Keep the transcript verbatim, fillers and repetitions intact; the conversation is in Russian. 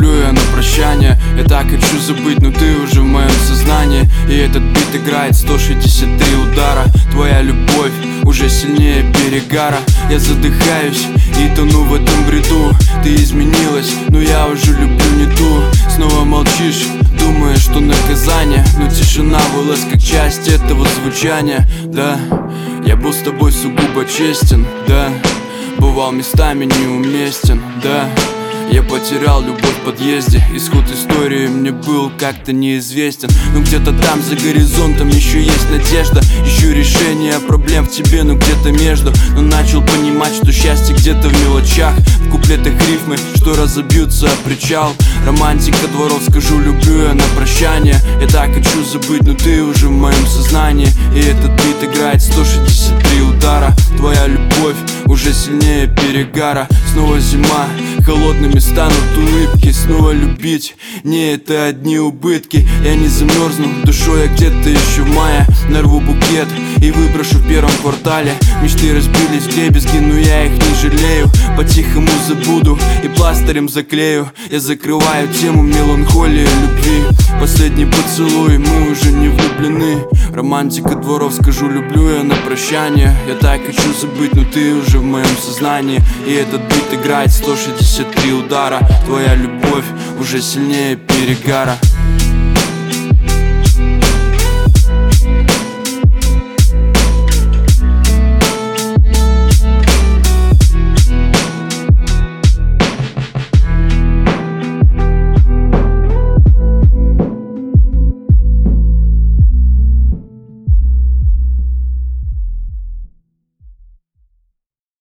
люблю я на прощание. Я так хочу забыть, но ты уже в моем сознании. И этот бит играет сто шестьдесят три удара. Твоя любовь уже сильнее перегара. Я задыхаюсь и тону в этом бреду. Ты изменилась, но я уже люблю не ту. Снова молчишь, думаешь, что наказание, но тишина вылазь как часть этого звучания. Да, я был с тобой сугубо честен, да, бывал местами неуместен, да. Я потерял любовь в подъезде. Исход истории мне был как-то неизвестен. Но где-то там за горизонтом еще есть надежда. Ищу решение проблем в тебе, но где-то между. Но начал понимать, что счастье где-то в мелочах. В куплетах рифмы, что разобьются о причал. Романтика дворов, скажу, люблю я на прощание. Я так хочу забыть, но ты уже в моем сознании. И этот бит играет сто шестьдесят три удара. Твоя любовь уже сильнее перегара. Снова зима, холодными станут улыбки. Снова любить, не это одни убытки. Я не замерзну, душой я где-то еще в мае. Нарву букет и выброшу в первом квартале. Мечты разбились в дребезги, но я их не жалею. По-тихому забуду и пластырем заклею. Я закрываю тему меланхолии любви. Последний поцелуй, мы уже не влюблены. Романтика дворов, скажу, люблю я на прощание. Я так хочу забыть, но ты уже в моем сознании. И этот бит играет сто шестьдесят три удара. Твоя любовь уже сильнее перегара.